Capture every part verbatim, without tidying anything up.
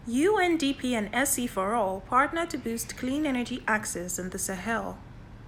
U N D P and S E for All partner to boost clean energy access in the Sahel.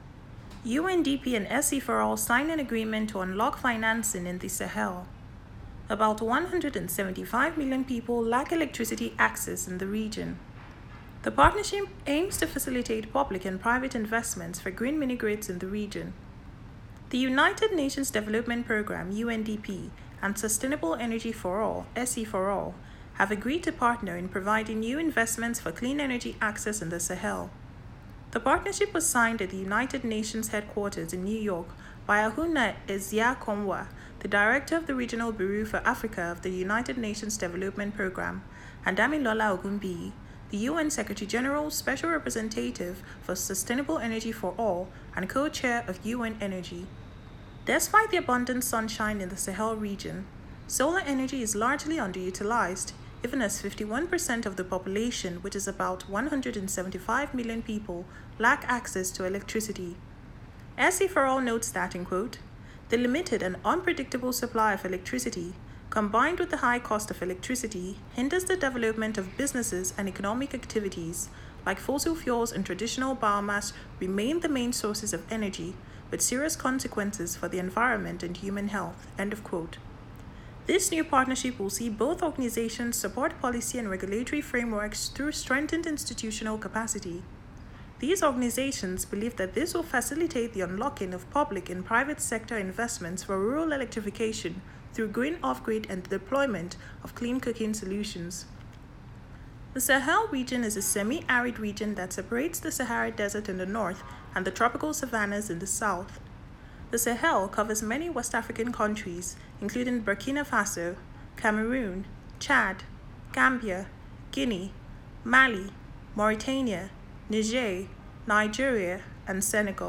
U N D P and S E for All signed an agreement to unlock financing in the Sahel. About one hundred seventy-five million people lack electricity access in the region. The partnership aims to facilitate public and private investments for green mini-grids in the region. The United Nations Development Programme U N D P and Sustainable Energy for All S E for All have agreed to partner in providing new investments for clean energy access in the Sahel. The partnership was signed at the United Nations headquarters in New York by Ahuna Eziakonwa, the Director of the Regional Bureau for Africa of the United Nations Development Programme, and Damilola Ogunbiyi, the U N Secretary-General's Special Representative for Sustainable Energy for All and co-chair of U N Energy. Despite the abundant sunshine in the Sahel region, solar energy is largely underutilized, even as fifty-one percent of the population, which is about one hundred seventy-five million people, lack access to electricity. S E for All notes that, in quote, the limited and unpredictable supply of electricity, combined with the high cost of electricity, hinders the development of businesses and economic activities, like fossil fuels and traditional biomass remain the main sources of energy, with serious consequences for the environment and human health, end of quote. This new partnership will see both organizations support policy and regulatory frameworks through strengthened institutional capacity. These organizations believe that this will facilitate the unlocking of public and private sector investments for rural electrification through green off-grid and the deployment of clean cooking solutions. The Sahel region is a semi-arid region that separates the Sahara Desert in the north and the tropical savannas in the south. The Sahel covers many West African countries, including Burkina Faso, Cameroon, Chad, Gambia, Guinea, Mali, Mauritania, Niger, Nigeria, and Senegal.